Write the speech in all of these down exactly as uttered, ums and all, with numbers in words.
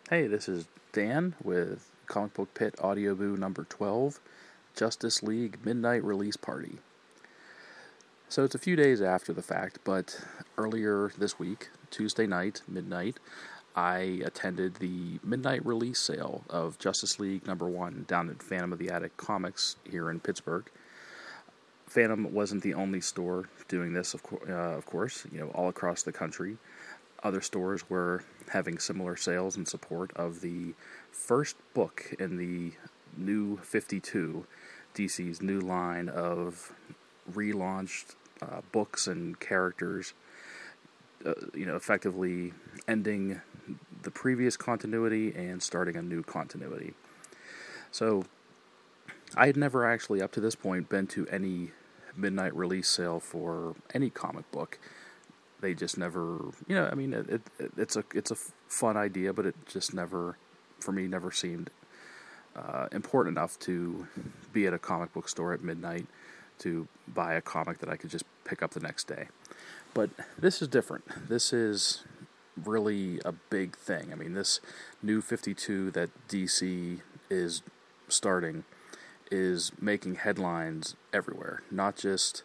Hey, this is Dan with Comic Book Pit Audio Boo number twelve, Justice League Midnight Release Party. So it's a few days after the fact, but earlier this week, Tuesday night, midnight, I attended the midnight release sale of Justice League number one down at Phantom of the Attic Comics here in Pittsburgh. Phantom wasn't the only store doing this, of, co- uh, of course, you know, all across the country. Other stores were having similar sales in support of the first book in the New fifty-two, D C's new line of relaunched uh, books and characters, uh, you know, effectively ending the previous continuity and starting a new continuity. So, I had never actually, up to this point, been to any midnight release sale for any comic book. They just never, you know, I mean, it, it, it's a it's a fun idea, but it just never, for me, never seemed uh, important enough to be at a comic book store at midnight to buy a comic that I could just pick up the next day. But this is different. This is really a big thing. I mean, this new fifty-two that D C is starting is making headlines everywhere, not just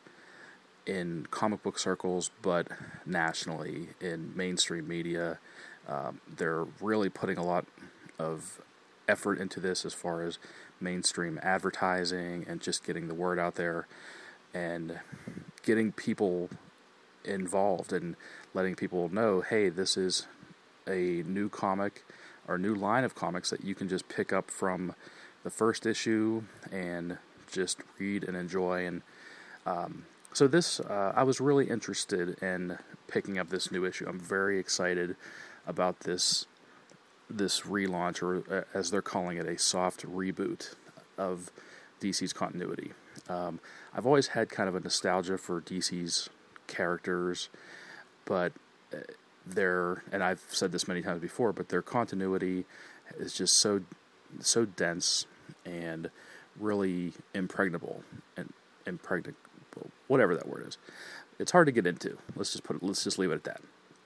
in comic book circles, but nationally in mainstream media. Um, they're really putting a lot of effort into this as far as mainstream advertising and just getting the word out there and getting people involved and letting people know, hey, this is a new comic or new line of comics that you can just pick up from the first issue and just read and enjoy. And um, So this, uh, I was really interested in picking up this new issue. I'm very excited about this this relaunch, or uh, as they're calling it, a soft reboot of D C's continuity. Um, I've always had kind of a nostalgia for D C's characters, but their, and I've said this many times before, but their continuity is just so so dense and really impregnable and impregnable. Whatever that word is, it's hard to get into. Let's just put it. Let's just leave it at that.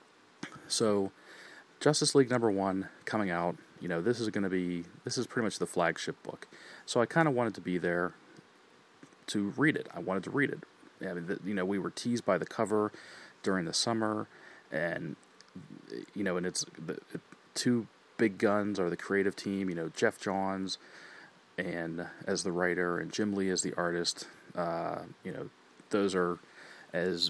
So, Justice League number one coming out. You know, this is going to be. This is pretty much the flagship book. So I kind of wanted to be there to read it. I wanted to read it. I mean, the, you know, we were teased by the cover during the summer, and you know, and it's the it, two big guns are the creative team. You know, Jeff Johns and as the writer, and Jim Lee as the artist. Uh, you know, those are as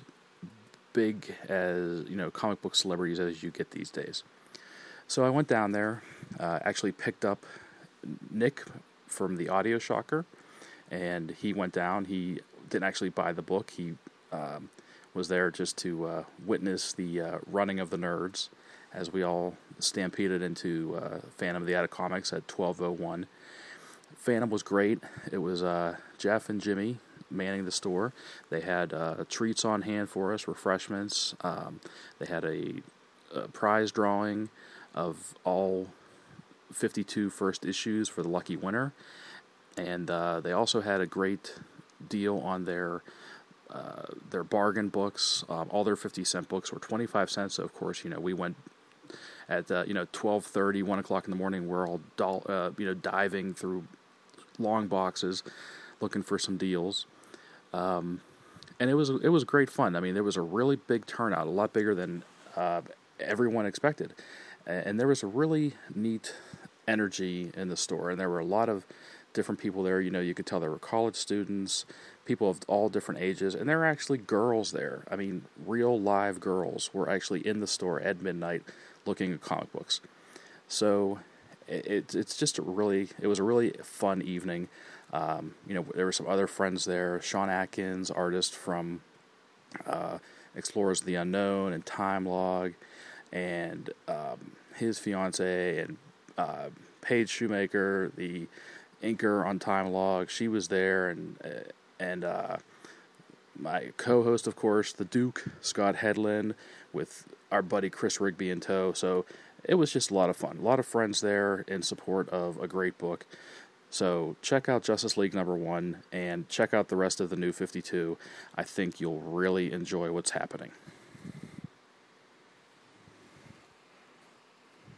big as, you know, comic book celebrities as you get these days. So I went down there, uh, actually picked up Nick from the Audio Shocker, and he went down. He didn't actually buy the book. He um, was there just to uh, witness the uh, running of the nerds as we all stampeded into uh, Phantom of the Attic Comics at twelve oh one. Phantom was great. It was uh, Jeff and Jimmy manning the store. They had uh, treats on hand for us, refreshments. Um, they had a, a prize drawing of all fifty-two first issues for the lucky winner. And uh, they also had a great deal on their uh, their bargain books. Um, all their fifty cent books were twenty-five cents. So, of course, you know, we went at uh, you know twelve thirty, one o'clock in the morning. We're all doll, uh, you know diving through long boxes looking for some deals. Um, and it was it was great fun. I mean, there was a really big turnout, a lot bigger than uh, everyone expected. And there was a really neat energy in the store. And there were a lot of different people there. You know, you could tell there were college students, people of all different ages. And there were actually girls there. I mean, real live girls were actually in the store at midnight looking at comic books. So it, it's just a really, it was a really fun evening. Um, you know, there were some other friends there. Sean Atkins, artist from uh, Explorers of the Unknown and Time Log, and um, his fiance, and uh, Paige Shoemaker, the inker on Time Log. She was there, and uh, and uh, my co-host, of course, the Duke, Scott Headland, with our buddy Chris Rigby in tow. So it was just a lot of fun. A lot of friends there in support of a great book. So check out Justice League number one and check out the rest of the New fifty-two. I think you'll really enjoy what's happening.